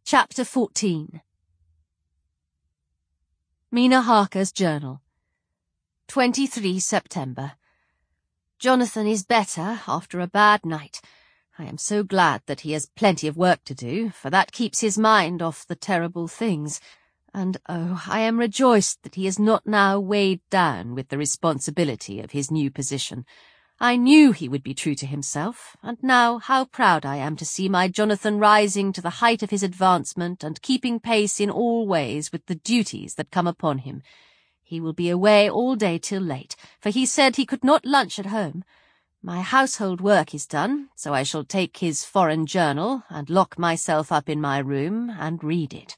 Chapter 14. Mina Harker's Journal. 23 September. Jonathan is better after a bad night. I am so glad that he has plenty of work to do, for that keeps his mind off the terrible things. And oh, I am rejoiced that he is not now weighed down with the responsibility of his new position. I knew he would be true to himself, and now how proud I am to see my Jonathan rising to the height of his advancement and keeping pace in all ways with the duties that come upon him. He will be away all day till late, for he said he could not lunch at home. My household work is done, so I shall take his foreign journal and lock myself up in my room and read it.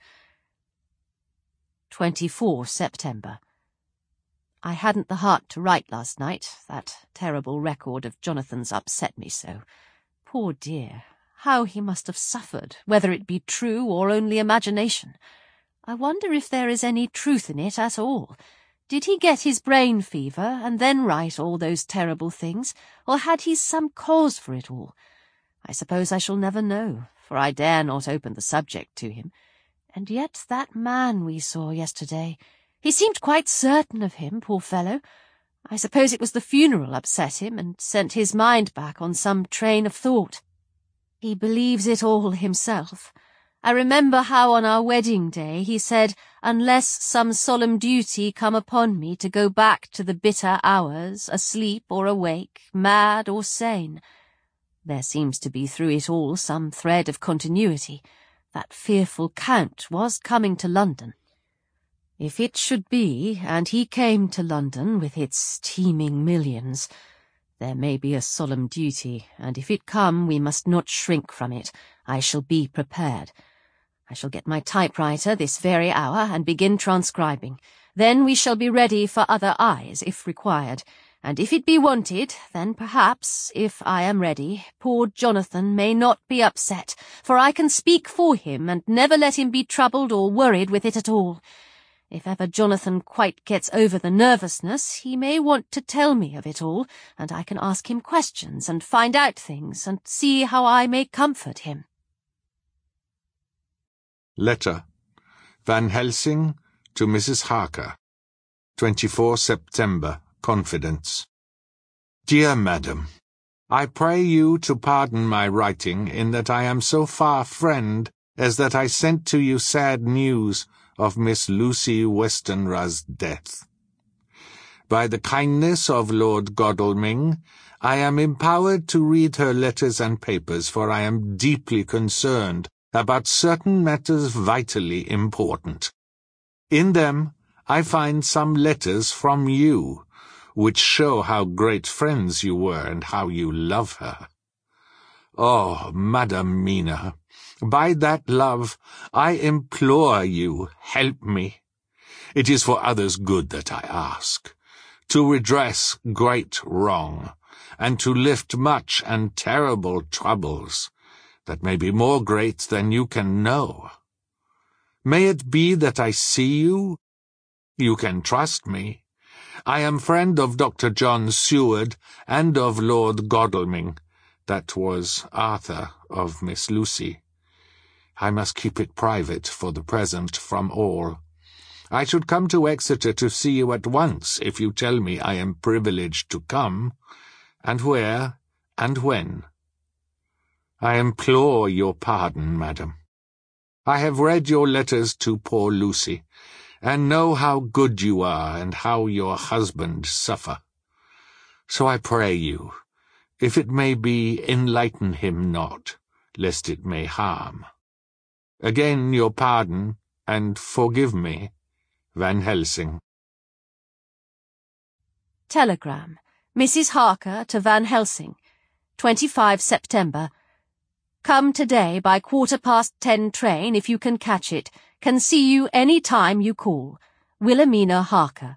24 September. I hadn't the heart to write last night. That terrible record of Jonathan's upset me so. Poor dear, how he must have suffered, whether it be true or only imagination. I wonder if there is any truth in it at all. Did he get his brain fever and then write all those terrible things, or had he some cause for it all? I suppose I shall never know, for I dare not open the subject to him. And yet that man we saw yesterday, he seemed quite certain of him, poor fellow. I suppose it was the funeral upset him and sent his mind back on some train of thought. He believes it all himself. I remember how on our wedding day he said, unless some solemn duty come upon me to go back to the bitter hours, asleep or awake, mad or sane. There seems to be through it all some thread of continuity. That fearful Count was coming to London. If it should be, and he came to London with its teeming millions, there may be a solemn duty, and if it come we must not shrink from it. I shall be prepared. I shall get my typewriter this very hour and begin transcribing. Then we shall be ready for other eyes, if required. And if it be wanted, then perhaps, if I am ready, poor Jonathan may not be upset, for I can speak for him and never let him be troubled or worried with it at all. If ever Jonathan quite gets over the nervousness, he may want to tell me of it all, and I can ask him questions and find out things and see how I may comfort him. Letter. Van Helsing to Mrs. Harker. 24 September. Confidence. Dear Madam, I pray you to pardon my writing in that I am so far friend as that I sent to you sad news of Miss Lucy Westenra's death. By the kindness of Lord Godalming, I am empowered to read her letters and papers, for I am deeply concerned about certain matters vitally important. In them I find some letters from you, which show how great friends you were and how you love her. Oh, Madam Mina, by that love I implore you, help me. It is for others' good that I ask, to redress great wrong, and to lift much and terrible troubles, that may be more great than you can know. May it be that I see you? You can trust me. I am friend of Dr. John Seward and of Lord Godalming. That was Arthur of Miss Lucy. I must keep it private for the present from all. I should come to Exeter to see you at once if you tell me I am privileged to come, and where, and when. I implore your pardon, madam. I have read your letters to poor Lucy, and know how good you are and how your husband suffer. So I pray you, if it may be, enlighten him not, lest it may harm. Again your pardon, and forgive me, Van Helsing. Telegram. Mrs. Harker to Van Helsing. 25 September. Come today by 10:15 train if you can catch it. Can see you any time you call. Wilhelmina Harker.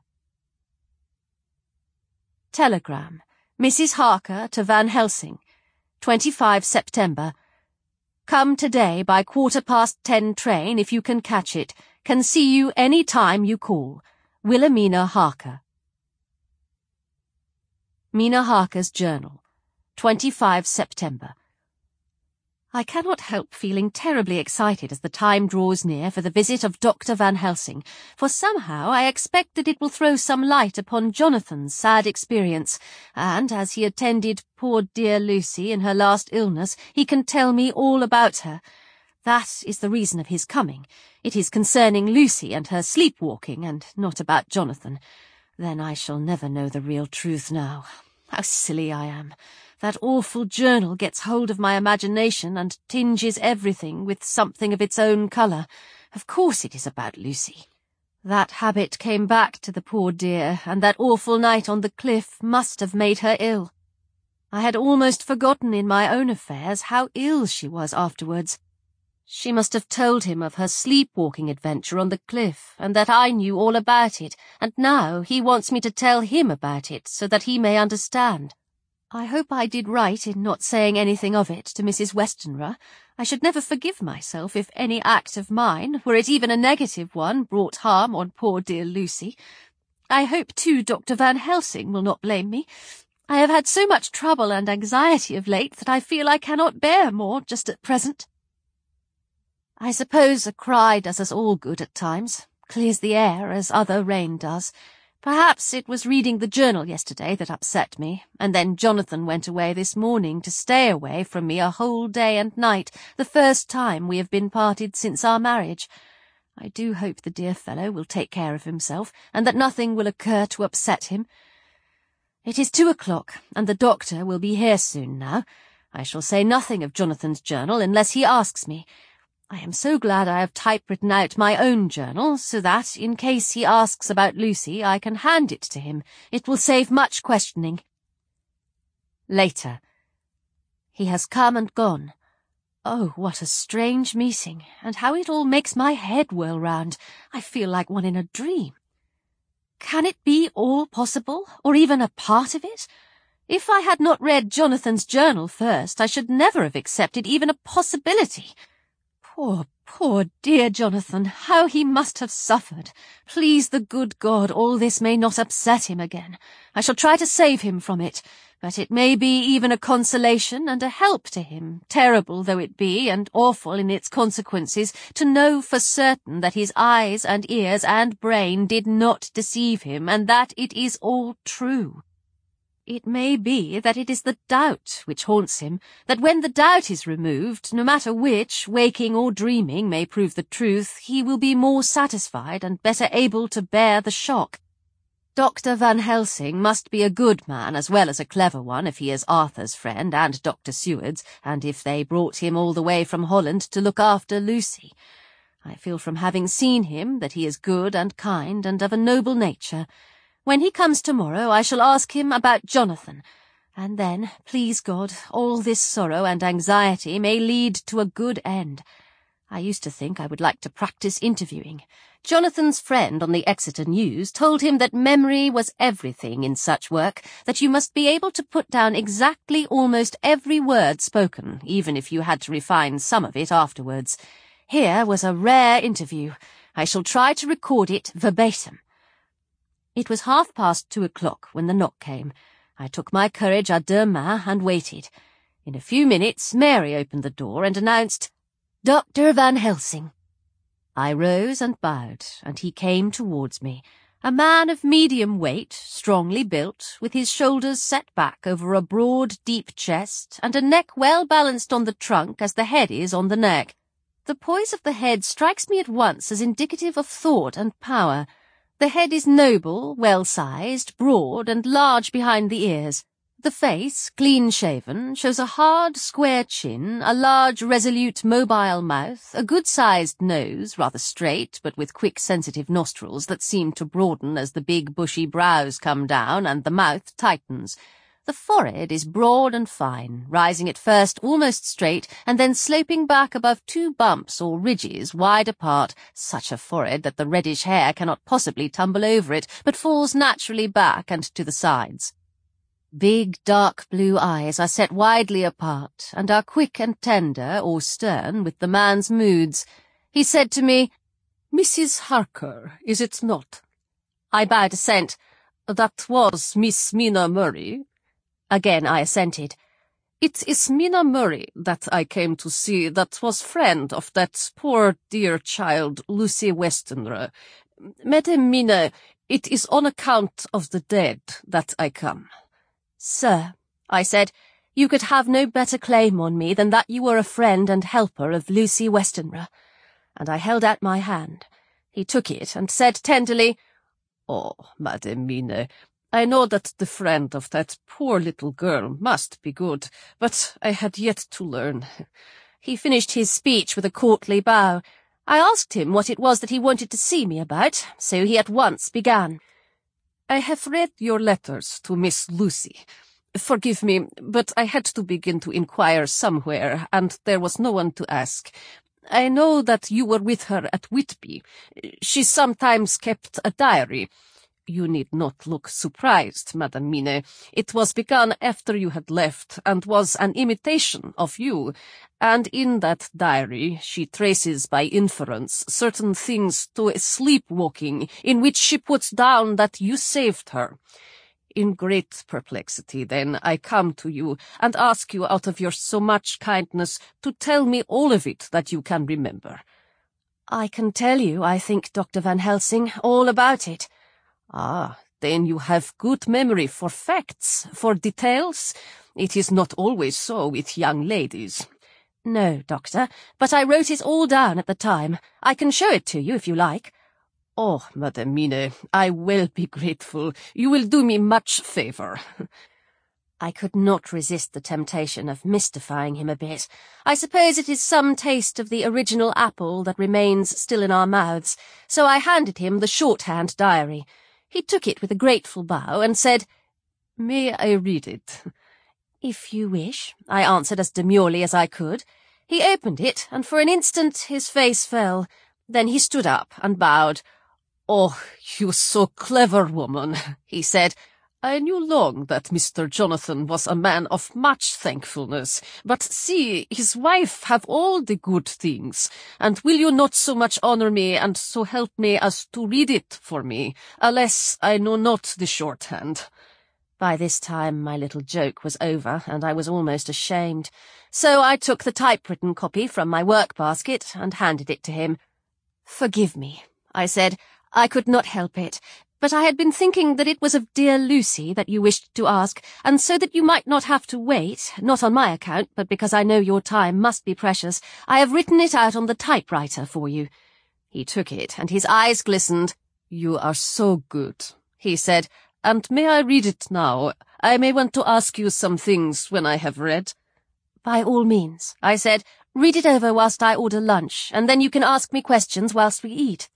Telegram. Mrs. Harker to Van Helsing. 25 September. Come today by 10:15 train if you can catch it. Can see you any time you call. Wilhelmina Harker. Mina Harker's Journal. 25 September. I cannot help feeling terribly excited as the time draws near for the visit of Dr. Van Helsing, for somehow I expect that it will throw some light upon Jonathan's sad experience, and as he attended poor dear Lucy in her last illness, he can tell me all about her. That is the reason of his coming. It is concerning Lucy and her sleepwalking, and not about Jonathan. Then I shall never know the real truth now. How silly I am. That awful journal gets hold of my imagination and tinges everything with something of its own colour. Of course it is about Lucy. That habit came back to the poor dear, and that awful night on the cliff must have made her ill. I had almost forgotten in my own affairs how ill she was afterwards. She must have told him of her sleepwalking adventure on the cliff, and that I knew all about it, and now he wants me to tell him about it so that he may understand. I hope I did right in not saying anything of it to Mrs. Westenra. I should never forgive myself if any act of mine, were it even a negative one, brought harm on poor dear Lucy. I hope, too, Dr. Van Helsing will not blame me. I have had so much trouble and anxiety of late that I feel I cannot bear more just at present. I suppose a cry does us all good at times, clears the air as other rain does. Perhaps it was reading the journal yesterday that upset me, and then Jonathan went away this morning to stay away from me a whole day and night, the first time we have been parted since our marriage. I do hope the dear fellow will take care of himself, and that nothing will occur to upset him. It is 2 o'clock, and the doctor will be here soon now. I shall say nothing of Jonathan's journal unless he asks me. I am so glad I have typewritten out my own journal, so that, in case he asks about Lucy, I can hand it to him. It will save much questioning. Later. He has come and gone. Oh, what a strange meeting, and how it all makes my head whirl round. I feel like one in a dream. Can it be all possible, or even a part of it? If I had not read Jonathan's journal first, I should never have accepted even a possibility. Poor dear Jonathan, how he must have suffered. Please the good God, all this may not upset him again. I shall try to save him from it, but it may be even a consolation and a help to him, terrible though it be, and awful in its consequences, to know for certain that his eyes and ears and brain did not deceive him, and that it is all true. It may be that it is the doubt which haunts him, that when the doubt is removed, no matter which, waking or dreaming, may prove the truth, he will be more satisfied and better able to bear the shock. Dr. Van Helsing must be a good man as well as a clever one if he is Arthur's friend and Dr. Seward's, and if they brought him all the way from Holland to look after Lucy. I feel from having seen him that he is good and kind and of a noble nature. When he comes tomorrow, I shall ask him about Jonathan, and then, please God, all this sorrow and anxiety may lead to a good end. I used to think I would like to practice interviewing. Jonathan's friend on the Exeter News told him that memory was everything in such work, that you must be able to put down exactly almost every word spoken, even if you had to refine some of it afterwards. Here was a rare interview. I shall try to record it verbatim. It was 2:30 when the knock came. I took my courage à deux mains and waited. In a few minutes, Mary opened the door and announced, "Dr. Van Helsing." I rose and bowed, and he came towards me, a man of medium weight, strongly built, with his shoulders set back over a broad, deep chest, and a neck well balanced on the trunk as the head is on the neck. The poise of the head strikes me at once as indicative of thought and power. The head is noble, well-sized, broad, and large behind the ears. The face, clean-shaven, shows a hard, square chin, a large, resolute, mobile mouth, a good-sized nose, rather straight, but with quick, sensitive nostrils that seem to broaden as the big, bushy brows come down and the mouth tightens. The forehead is broad and fine, rising at first almost straight, and then sloping back above 2 bumps or ridges wide apart, such a forehead that the reddish hair cannot possibly tumble over it, but falls naturally back and to the sides. Big, dark blue eyes are set widely apart, and are quick and tender or stern with the man's moods. He said to me, "Mrs. Harker, is it not?" I bowed assent. "That was Miss Mina Murray." Again I assented. It is Mina Murray that I came to see, that was friend of that poor dear child, Lucy Westenra. Madam Mina, it is on account of the dead that I come. Sir, I said, you could have no better claim on me than that you were a friend and helper of Lucy Westenra. And I held out my hand. He took it and said tenderly, Oh, Madam Mina, I know that the friend of that poor little girl must be good, but I had yet to learn. He finished his speech with a courtly bow. I asked him what it was that he wanted to see me about, so he at once began. I have read your letters to Miss Lucy. Forgive me, but I had to begin to inquire somewhere, and there was no one to ask. I know that you were with her at Whitby. She sometimes kept a diary. You need not look surprised, Madam Mina. It was begun after you had left, and was an imitation of you, and in that diary she traces by inference certain things to a sleepwalking, in which she puts down that you saved her. In great perplexity, then, I come to you, and ask you out of your so much kindness to tell me all of it that you can remember. I can tell you, I think, Dr. Van Helsing, all about it. Ah, then you have good memory for facts, for details? It is not always so with young ladies. No, Doctor, but I wrote it all down at the time. I can show it to you if you like. Oh, Madam Mina, I will be grateful. You will do me much favour. I could not resist the temptation of mystifying him a bit. I suppose it is some taste of the original apple that remains still in our mouths, so I handed him the shorthand diary. He took it with a grateful bow and said, May I read it? If you wish, I answered as demurely as I could. He opened it, and for an instant his face fell. Then he stood up and bowed. Oh, you so clever woman, he said. I knew long that Mr. Jonathan was a man of much thankfulness, but see, his wife have all the good things, and will you not so much honour me, and so help me as to read it for me, alas, I know not the shorthand. By this time my little joke was over, and I was almost ashamed, so I took the typewritten copy from my work-basket and handed it to him. Forgive me, I said. I could not help it, but I had been thinking that it was of dear Lucy that you wished to ask, and so that you might not have to wait, not on my account, but because I know your time must be precious, I have written it out on the typewriter for you. He took it, and his eyes glistened. You are so good, he said, and may I read it now? I may want to ask you some things when I have read. By all means, I said. Read it over whilst I order lunch, and then you can ask me questions whilst we eat.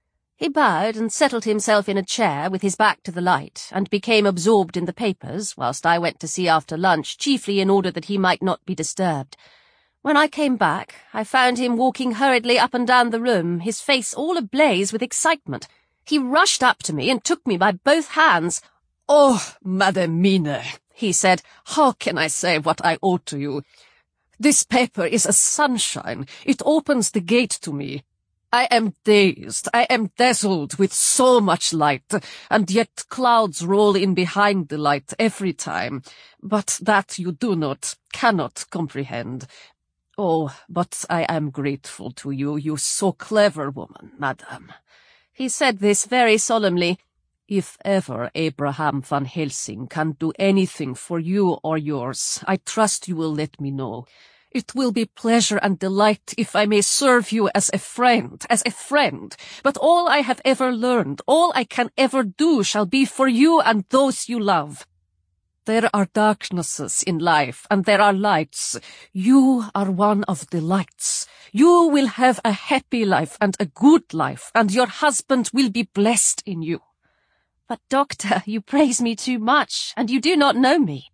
He bowed and settled himself in a chair with his back to the light, and became absorbed in the papers, whilst I went to see after lunch, chiefly in order that he might not be disturbed. When I came back, I found him walking hurriedly up and down the room, his face all ablaze with excitement. He rushed up to me and took me by both hands. Oh, Madam Mina, he said, how can I say what I owe to you? This paper is a sunshine. It opens the gate to me. I am dazed, I am dazzled with so much light, and yet clouds roll in behind the light every time. But that you cannot comprehend. Oh, but I am grateful to you, you so clever woman, madam. He said this very solemnly. If ever Abraham Van Helsing can do anything for you or yours, I trust you will let me know. It will be pleasure and delight if I may serve you as a friend, but all I have ever learned, all I can ever do shall be for you and those you love. There are darknesses in life, and there are lights. You are one of the lights. You will have a happy life and a good life, and your husband will be blessed in you. But, Doctor, you praise me too much, and you do not know me.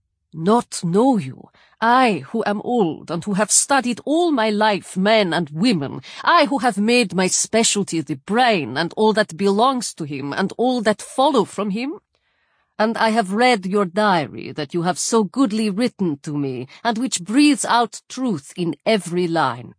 Not know you? I, who am old, and who have studied all my life men and women, I who have made my specialty the brain, and all that belongs to him, and all that follow from him? And I have read your diary that you have so goodly written to me, and which breathes out truth in every line.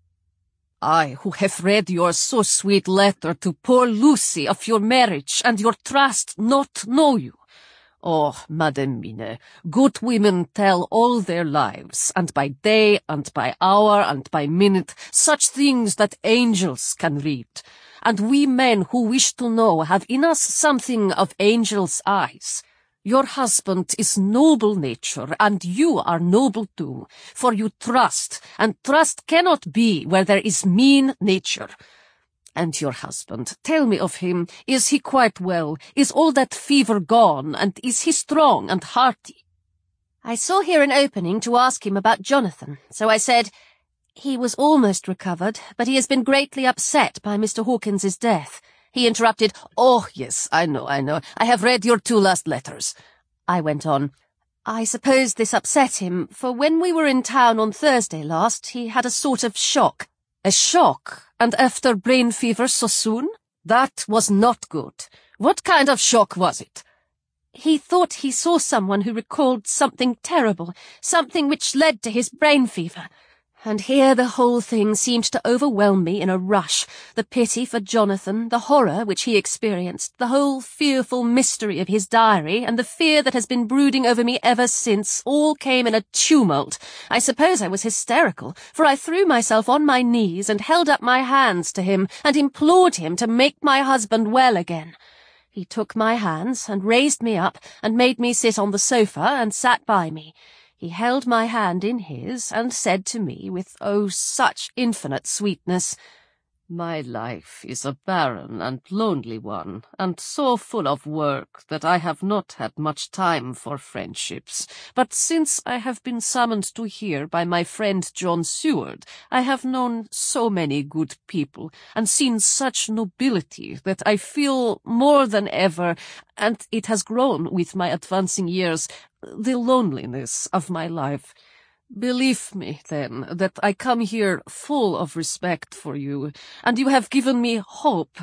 I, who have read your so sweet letter to poor Lucy of your marriage and your trust, not know you. Oh, Madam Mine, good women tell all their lives, and by day, and by hour, and by minute, such things that angels can read. And we men who wish to know have in us something of angels' eyes. Your husband is noble nature, and you are noble too, for you trust, and trust cannot be where there is mean nature. And your husband, tell me of him, is he quite well? Is all that fever gone, and is he strong and hearty? I saw here an opening to ask him about Jonathan, so I said, he was almost recovered, but he has been greatly upset by Mr. Hawkins's death. He interrupted, "Oh, yes, I know. I have read your 2 last letters." I went on, "I suppose this upset him, for when we were in town on Thursday last, he had a sort of shock." "A shock? And after brain fever so soon? That was not good. What kind of shock was it?" "He thought he saw someone who recalled something terrible, something which led to his brain fever." And here the whole thing seemed to overwhelm me in a rush. The pity for Jonathan, the horror which he experienced, the whole fearful mystery of his diary, and the fear that has been brooding over me ever since, all came in a tumult. I suppose I was hysterical, for I threw myself on my knees and held up my hands to him and implored him to make my husband well again. He took my hands and raised me up and made me sit on the sofa and sat by me. He held my hand in his and said to me with, oh, such infinite sweetness, "My life is a barren and lonely one, and so full of work that I have not had much time for friendships. But since I have been summoned to here by my friend John Seward, I have known so many good people, and seen such nobility, that I feel more than ever, and it has grown with my advancing years, the loneliness of my life. Believe me, then, that I come here full of respect for you, and you have given me hope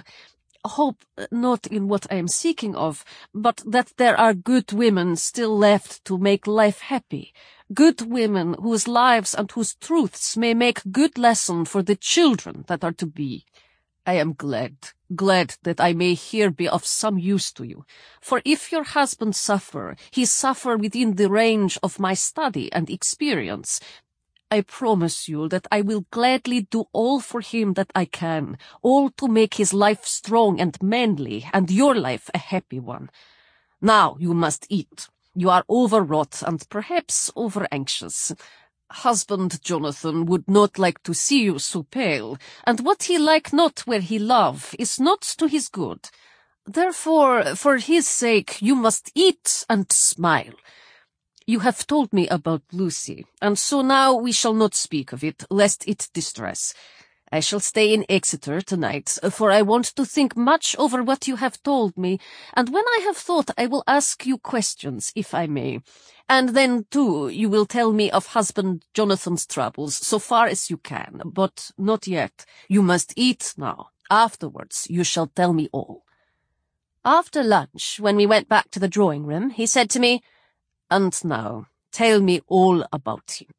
not in what I am seeking of, but that there are good women still left to make life happy, good women whose lives and whose truths may make good lesson for the children that are to be. I am glad that I may here be of some use to you, for if your husband suffer, he suffer within the range of my study and experience. I promise you that I will gladly do all for him that I can, all to make his life strong and manly, and your life a happy one. Now you must eat. You are overwrought and perhaps over-anxious. Husband Jonathan would not like to see you so pale, and what he like not where he love is not to his good. Therefore, for his sake, you must eat and smile. You have told me about Lucy, and so now we shall not speak of it, lest it distress. I shall stay in Exeter tonight, for I want to think much over what you have told me, and when I have thought I will ask you questions, if I may. And then, too, you will tell me of husband Jonathan's troubles, so far as you can, but not yet. You must eat now. Afterwards you shall tell me all." After lunch, when we went back to the drawing-room, he said to me, "And now, tell me all about him."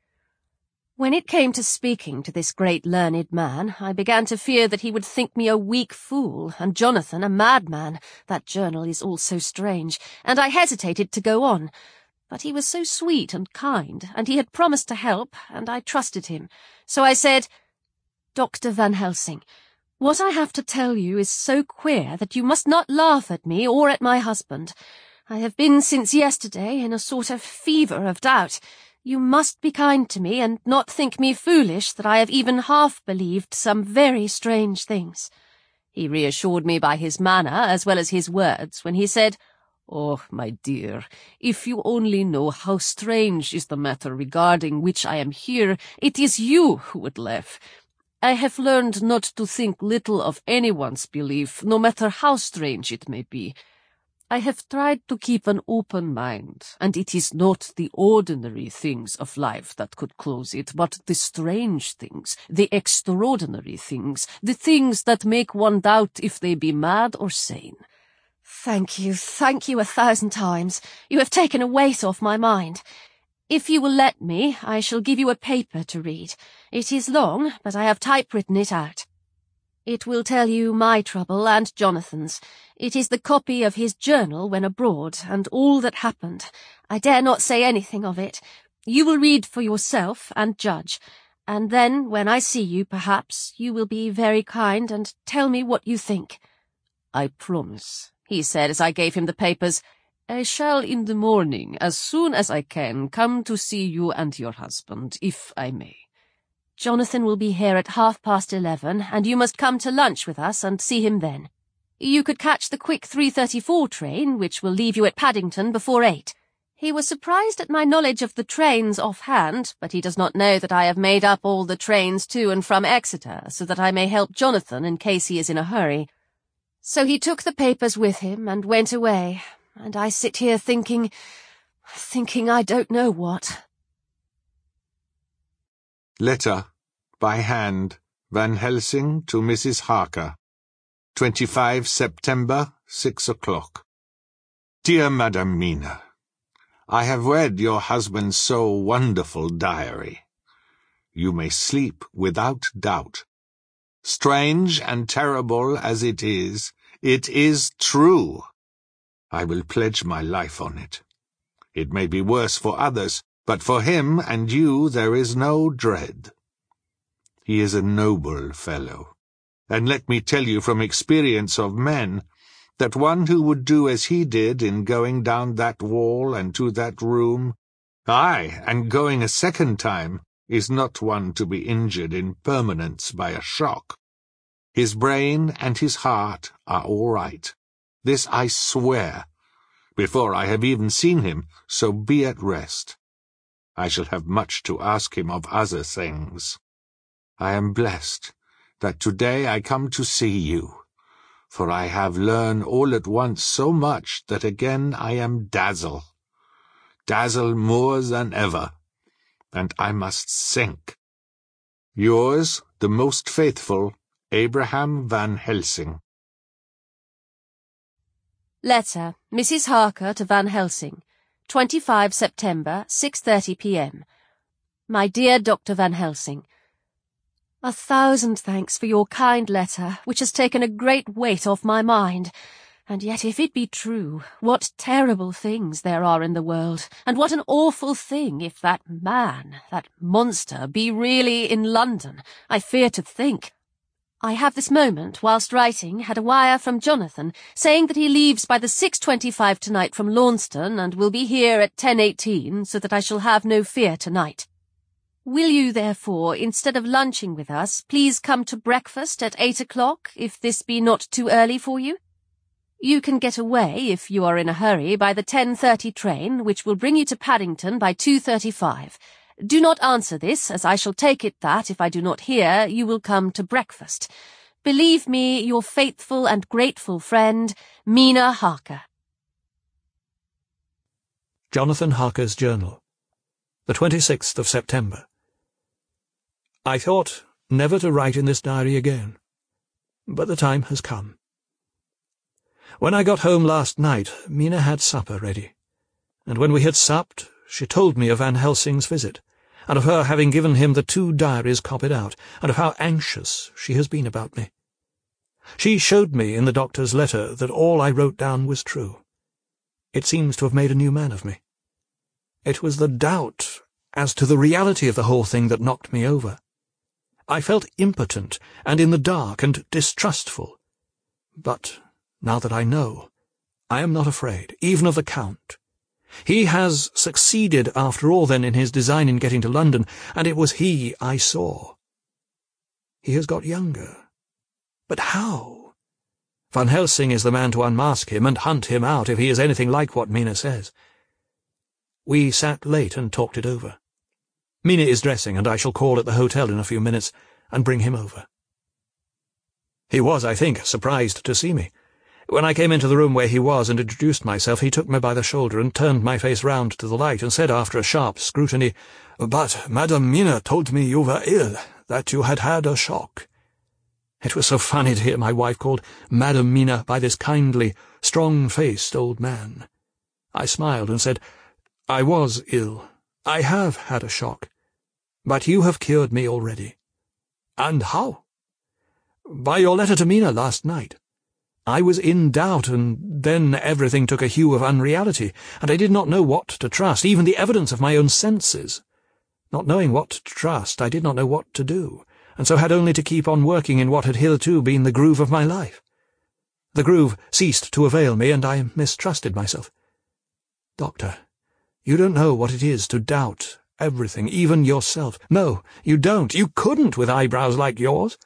When it came to speaking to this great learned man, I began to fear that he would think me a weak fool, and Jonathan a madman. That journal is all so strange, and I hesitated to go on. But he was so sweet and kind, and he had promised to help, and I trusted him. So I said, "Dr. Van Helsing, what I have to tell you is so queer that you must not laugh at me or at my husband. I have been since yesterday in a sort of fever of doubt. You must be kind to me and not think me foolish that I have even half believed some very strange things." He reassured me by his manner as well as his words when he said, "Oh, my dear, if you only know how strange is the matter regarding which I am here, it is you who would laugh. I have learned not to think little of anyone's belief, no matter how strange it may be. I have tried to keep an open mind, and it is not the ordinary things of life that could close it, but the strange things, the extraordinary things, the things that make one doubt if they be mad or sane." Thank you 1,000 times. You have taken a weight off my mind. If you will let me, I shall give you a paper to read. It is long, but I have typewritten it out. It will tell you my trouble and Jonathan's. It is the copy of his journal when abroad, and all that happened. I dare not say anything of it. You will read for yourself and judge, and then, when I see you, perhaps, you will be very kind and tell me what you think." "I promise," he said as I gave him the papers. "I shall in the morning, as soon as I can, come to see you and your husband, if I may. Jonathan will be here at 11:30, and you must come to lunch with us and see him then. You could catch the quick 3:34 train, which will leave you at Paddington before 8. He was surprised at my knowledge of the trains offhand, but he does not know that I have made up all the trains to and from Exeter, so that I may help Jonathan in case he is in a hurry. So he took the papers with him and went away, and I sit here thinking I don't know what." Letter, by hand, Van Helsing to Mrs. Harker. 25 September, 6 o'clock. Dear Madam Mina, I have read your husband's so wonderful diary. You may sleep without doubt. Strange and terrible as it is true. I will pledge my life on it. It may be worse for others, but for him and you there is no dread. He is a noble fellow, and let me tell you from experience of men, that one who would do as he did in going down that wall and to that room, aye, and going a second time, is not one to be injured in permanence by a shock. His brain and his heart are all right. This I swear, before I have even seen him, so be at rest. I shall have much to ask him of other things. I am blessed that today I come to see you, for I have learned all at once so much that again I am dazzled more than ever, and I must sink. Yours, the most faithful, Abraham Van Helsing. Letter, Mrs. Harker to Van Helsing, 25 September, 6:30 p.m. My dear Dr. Van Helsing, 1,000 thanks for your kind letter, which has taken a great weight off my mind. And yet if it be true, what terrible things there are in the world, and what an awful thing if that man, that monster, be really in London. I fear to think. I have this moment, whilst writing, had a wire from Jonathan, saying that he leaves by the 6:25 tonight from Launceston, and will be here at 10:18, so that I shall have no fear tonight. Will you, therefore, instead of lunching with us, please come to breakfast at 8 o'clock, if this be not too early for you? You can get away, if you are in a hurry, by the 10:30 train, which will bring you to Paddington by 2:35. Do not answer this, as I shall take it that, if I do not hear, you will come to breakfast. Believe me, your faithful and grateful friend, Mina Harker. Jonathan Harker's Journal, the 26th of September. I thought never to write in this diary again, but the time has come. When I got home last night, Mina had supper ready, and when we had supped, she told me of Van Helsing's visit, and of her having given him the 2 diaries copied out, and of how anxious she has been about me. She showed me in the doctor's letter that all I wrote down was true. It seems to have made a new man of me. It was the doubt as to the reality of the whole thing that knocked me over. I felt impotent and in the dark and distrustful. But now that I know, I am not afraid, even of the Count. He has succeeded, after all, then, in his design in getting to London, and it was he I saw. He has got younger. But how? Van Helsing is the man to unmask him and hunt him out if he is anything like what Mina says. We sat late and talked it over. Mina is dressing, and I shall call at the hotel in a few minutes and bring him over. He was, I think, surprised to see me. When I came into the room where he was and introduced myself, he took me by the shoulder and turned my face round to the light and said after a sharp scrutiny, "But Madam Mina told me you were ill, that you had had a shock." It was so funny to hear my wife called Madam Mina by this kindly, strong-faced old man. I smiled and said, "I was ill. I have had a shock. But you have cured me already." "And how?" By your letter to Mina last night. I was in doubt, and then everything took a hue of unreality, and I did not know what to trust, even the evidence of my own senses. Not knowing what to trust, I did not know what to do, and so had only to keep on working in what had hitherto been the groove of my life. The groove ceased to avail me, and I mistrusted myself. Doctor, you don't know what it is to doubt everything, even yourself. No, you don't. You couldn't with eyebrows like yours.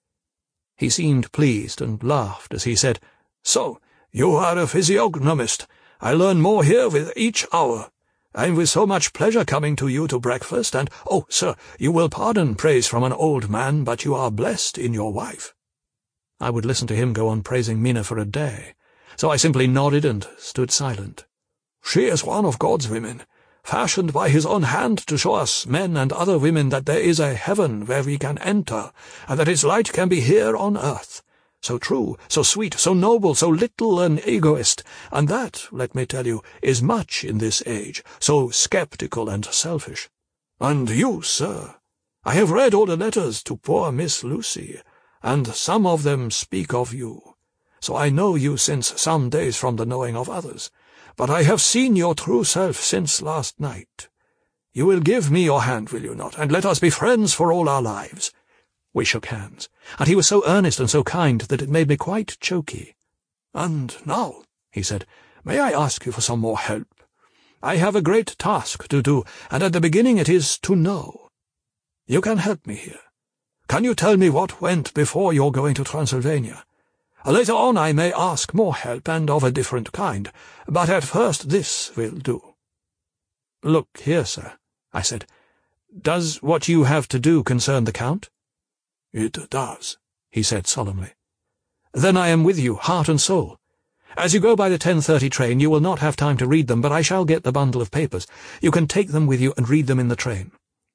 He seemed pleased and laughed as he said, "So, you are a physiognomist. I learn more here with each hour. I'm with so much pleasure coming to you to breakfast, and, oh, sir, you will pardon praise from an old man, but you are blessed in your wife." I would listen to him go on praising Mina for a day, so I simply nodded and stood silent. "She is one of God's women, fashioned by his own hand to show us men and other women that there is a heaven where we can enter, and that its light can be here on earth. So true, so sweet, so noble, so little an egoist, and that, let me tell you, is much in this age, so sceptical and selfish. And you, sir, I have read all the letters to poor Miss Lucy, and some of them speak of you, so I know you since some days from the knowing of others. But I have seen your true self since last night. You will give me your hand, will you not, and let us be friends for all our lives?" We shook hands, and he was so earnest and so kind that it made me quite choky. "And now," he said, "may I ask you for some more help? I have a great task to do, and at the beginning it is to know. You can help me here. Can you tell me what went before your going to Transylvania? Later on I may ask more help, and of a different kind, but at first this will do." "Look here, sir," I said. "Does what you have to do concern the Count?" "It does," he said solemnly. "Then I am with you, heart and soul. As you go by the 10:30 train, you will not have time to read them, but I shall get the bundle of papers. You can take them with you and read them in the train."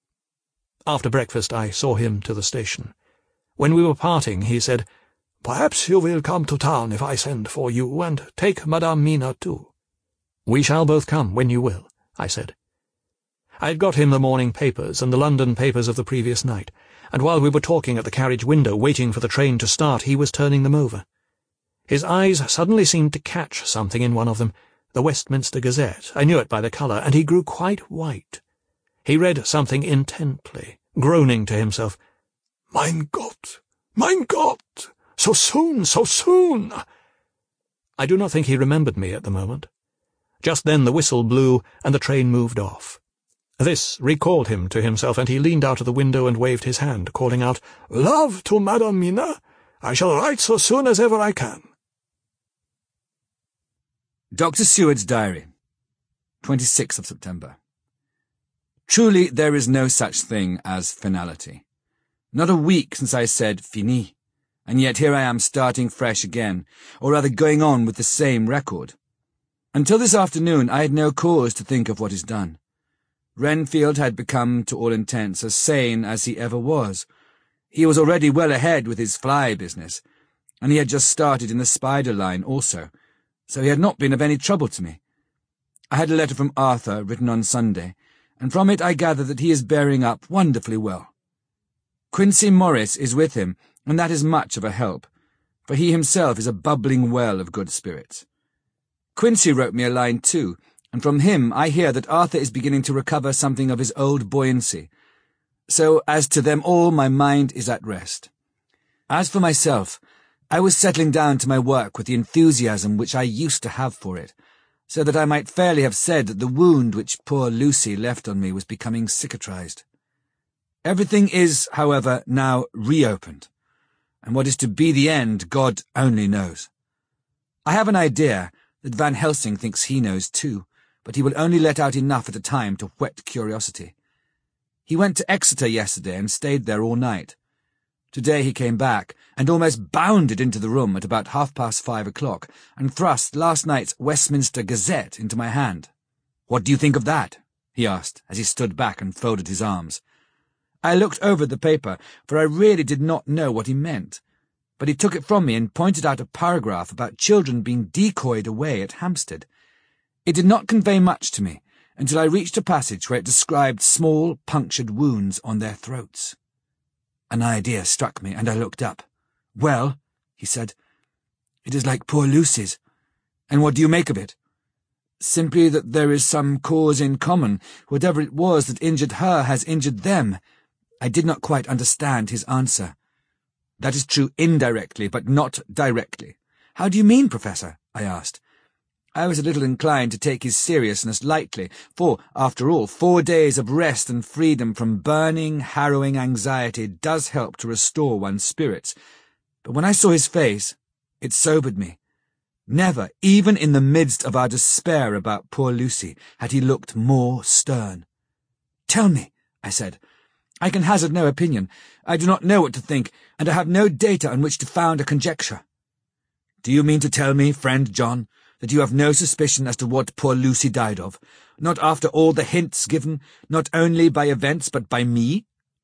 After breakfast I saw him to the station. When we were parting, he said, "Perhaps you will come to town if I send for you, and take Madame Mina too." "We shall both come, when you will," I said. I had got him the morning papers and the London papers of the previous night, and while we were talking at the carriage window, waiting for the train to start, he was turning them over. His eyes suddenly seemed to catch something in one of them, the Westminster Gazette. I knew it by the colour, and he grew quite white. He read something intently, groaning to himself, "Mein Gott! Mein Gott! So soon, so soon!" I do not think he remembered me at the moment. Just then the whistle blew, and the train moved off. This recalled him to himself, and he leaned out of the window and waved his hand, calling out, "Love to Madame Mina! I shall write so soon as ever I can." Dr. Seward's Diary, 26th of September. Truly there is no such thing as finality. Not a week since I said fini, and yet here I am starting fresh again, or rather going on with the same record. Until this afternoon I had no cause to think of what is done. Renfield had become, to all intents, as sane as he ever was. He was already well ahead with his fly business, and he had just started in the spider line also, so he had not been of any trouble to me. I had a letter from Arthur written on Sunday, and from it I gather that he is bearing up wonderfully well. Quincey Morris is with him, and that is much of a help, for he himself is a bubbling well of good spirits. Quincey wrote me a line too, and from him I hear that Arthur is beginning to recover something of his old buoyancy. So as to them all my mind is at rest. As for myself, I was settling down to my work with the enthusiasm which I used to have for it, so that I might fairly have said that the wound which poor Lucy left on me was becoming cicatrized. Everything is, however, now reopened, and what is to be the end God only knows. I have an idea that Van Helsing thinks he knows too, but he will only let out enough at a time to whet curiosity. He went to Exeter yesterday and stayed there all night. Today he came back and almost bounded into the room at about 5:30 and thrust last night's Westminster Gazette into my hand. "What do you think of that?" he asked as he stood back and folded his arms. I looked over the paper, for I really did not know what he meant, but he took it from me and pointed out a paragraph about children being decoyed away at Hampstead. It did not convey much to me until I reached a passage where it described small, punctured wounds on their throats. An idea struck me, and I looked up. "Well," he said, "it is like poor Lucy's. And what do you make of it?" "Simply that there is some cause in common. Whatever it was that injured her has injured them." I did not quite understand his answer. "That is true indirectly, but not directly." "How do you mean, Professor?" I asked. I was a little inclined to take his seriousness lightly, for, after all, 4 days of rest and freedom from burning, harrowing anxiety does help to restore one's spirits. But when I saw his face, it sobered me. Never, even in the midst of our despair about poor Lucy, had he looked more stern. "Tell me," I said. "I can hazard no opinion. I do not know what to think, and I have no data on which to found a conjecture." "Do you mean to tell me, friend John, that you have no suspicion as to what poor Lucy died of, not after all the hints given, not only by events but by me?"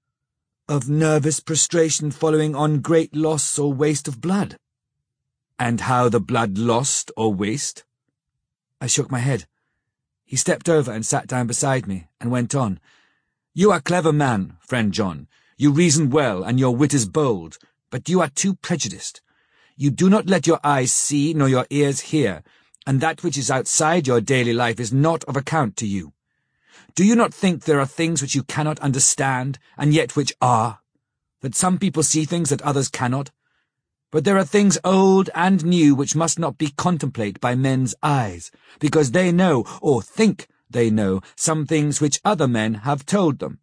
"Of nervous prostration following on great loss or waste of blood." "And how the blood lost or waste?" I shook my head. He stepped over and sat down beside me, and went on. "You are a clever man, friend John. You reason well, and your wit is bold, but you are too prejudiced. You do not let your eyes see nor your ears hear, and that which is outside your daily life is not of account to you. Do you not think there are things which you cannot understand, and yet which are? That some people see things that others cannot? But there are things old and new which must not be contemplated by men's eyes, because they know, or think they know, some things which other men have told them.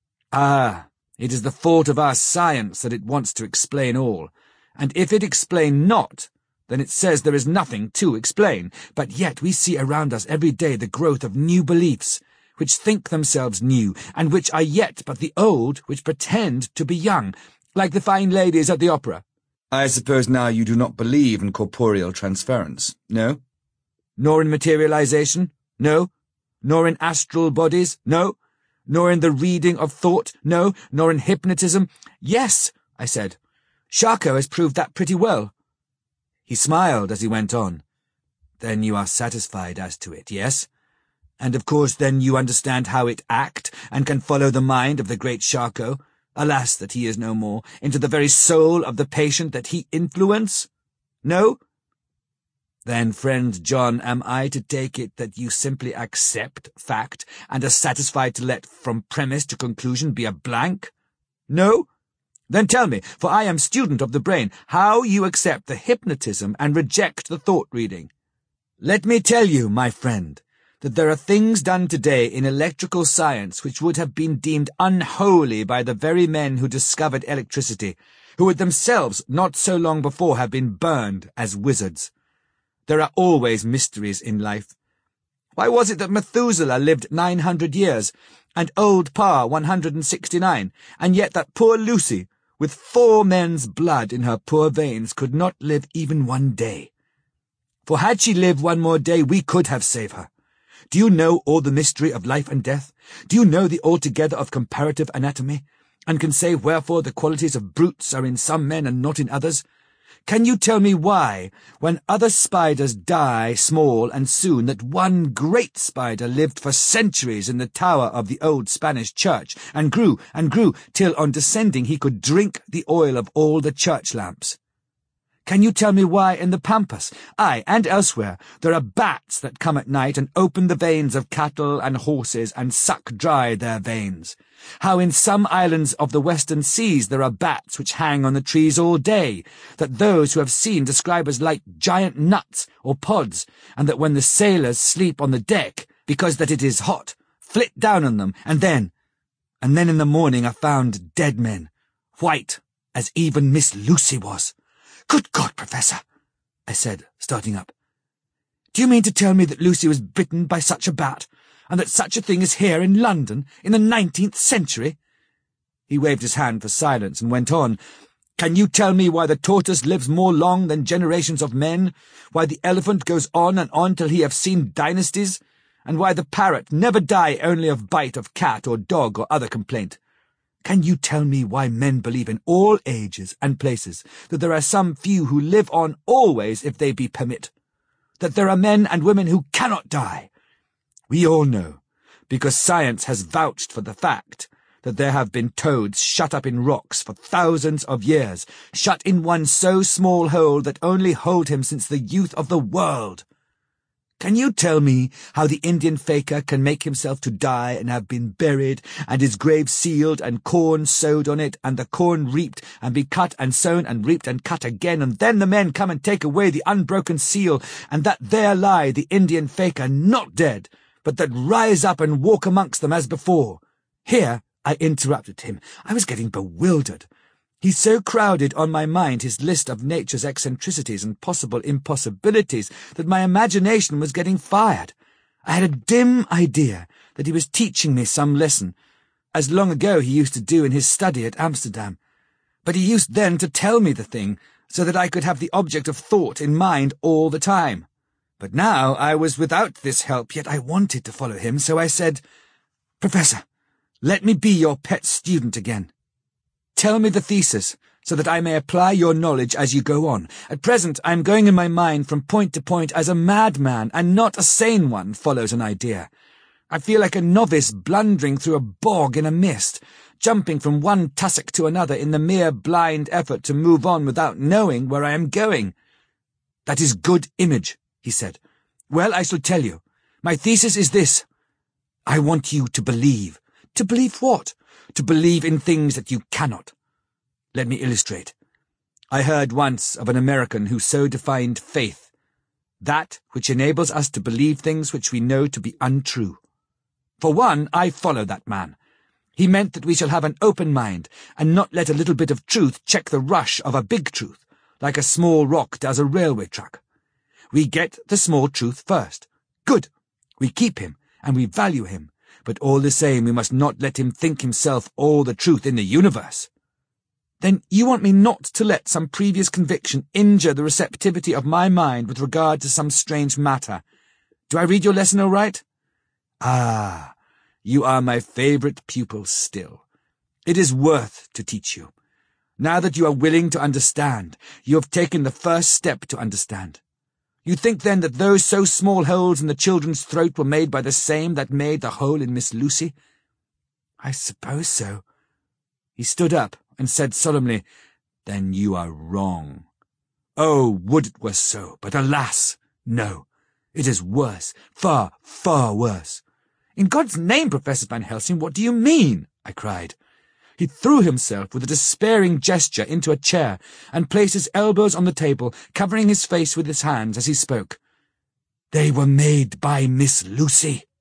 Ah, it is the fault of our science that it wants to explain all, and if it explain not, then it says there is nothing to explain. But yet we see around us every day the growth of new beliefs, which think themselves new, and which are yet but the old which pretend to be young, like the fine ladies at the opera." "I suppose now you do not believe in corporeal transference, no? Nor in materialization, no? Nor in astral bodies, no? Nor in the reading of thought, no? Nor in hypnotism?" "Yes," I said. "Charcot has proved that pretty well." He smiled as he went on. "Then you are satisfied as to it, yes? And of course then you understand how it act, and can follow the mind of the great Charcot, alas that he is no more, into the very soul of the patient that he influence? No? Then, friend John, am I to take it that you simply accept fact, and are satisfied to let from premise to conclusion be a blank? No? Then tell me, for I am student of the brain, how you accept the hypnotism and reject the thought-reading. Let me tell you, my friend, that there are things done today in electrical science which would have been deemed unholy by the very men who discovered electricity, who would themselves not so long before have been burned as wizards. There are always mysteries in life. Why was it that Methuselah lived 900 years, and old Pa 169, and yet that poor Lucy, with 4 men's blood in her poor veins, could not live even 1 day? For had she lived 1 more day, we could have saved her. Do you know all the mystery of life and death? Do you know the altogether of comparative anatomy, and can say wherefore the qualities of brutes are in some men and not in others? Can you tell me why, when other spiders die small and soon, that one great spider lived for centuries in the tower of the old Spanish church, and grew, till on descending he could drink the oil of all the church lamps? Can you tell me why in the Pampas, aye, and elsewhere, there are bats that come at night and open the veins of cattle and horses and suck dry their veins? How in some islands of the western seas there are bats which hang on the trees all day, that those who have seen describe as like giant nuts or pods, and that when the sailors sleep on the deck, because that it is hot, flit down on them, and then in the morning are found dead men, white as even Miss Lucy was. Good God, Professor, I said, starting up. Do you mean to tell me that Lucy was bitten by such a bat, and that such a thing is here in London, in the 19th century? He waved his hand for silence and went on. Can you tell me why the tortoise lives more long than generations of men, why the elephant goes on and on till he have seen dynasties, and why the parrot never die only of bite of cat or dog or other complaint? Can you tell me why men believe in all ages and places that there are some few who live on always if they be permit, that there are men and women who cannot die? We all know, because science has vouched for the fact, that there have been toads shut up in rocks for thousands of years, shut in one so small hole that only hold him since the youth of the world. Can you tell me how the Indian faker can make himself to die and have been buried, and his grave sealed, and corn sowed on it, and the corn reaped, and be cut and sown and reaped and cut again, and then the men come and take away the unbroken seal, and that there lie the Indian faker not dead, but that rise up and walk amongst them as before? Here I interrupted him. I was getting bewildered. He so crowded on my mind his list of nature's eccentricities and possible impossibilities that my imagination was getting fired. I had a dim idea that he was teaching me some lesson, as long ago he used to do in his study at Amsterdam. But he used then to tell me the thing, so that I could have the object of thought in mind all the time. But now I was without this help, yet I wanted to follow him, so I said, "Professor, let me be your pet student again. Tell me the thesis, so that I may apply your knowledge as you go on. At present I am going in my mind from point to point as a madman, and not a sane one follows an idea. I feel like a novice blundering through a bog in a mist, jumping from one tussock to another in the mere blind effort to move on without knowing where I am going." "That is good image," he said. "Well, I shall tell you. My thesis is this. I want you to believe. To believe what? To believe in things that you cannot. Let me illustrate. I heard once of an American who so defined faith: that which enables us to believe things which we know to be untrue. For one, I follow that man. He meant that we shall have an open mind, and not let a little bit of truth check the rush of a big truth, like a small rock does a railway truck. We get the small truth first. Good. We keep him, and we value him. But all the same we must not let him think himself all the truth in the universe." "Then you want me not to let some previous conviction injure the receptivity of my mind with regard to some strange matter. Do I read your lesson all right?" "Ah, you are my favourite pupil still. It is worth to teach you. Now that you are willing to understand, you have taken the first step to understand. You think, then, that those so small holes in the children's throat were made by the same that made the hole in Miss Lucy?" "I suppose so." He stood up and said solemnly, "Then you are wrong. Oh, would it were so, but alas, no. It is worse, far, far worse." "In God's name, Professor Van Helsing, what do you mean?" I cried. He threw himself with a despairing gesture into a chair and placed his elbows on the table, covering his face with his hands as he spoke. "They were made by Miss Lucy."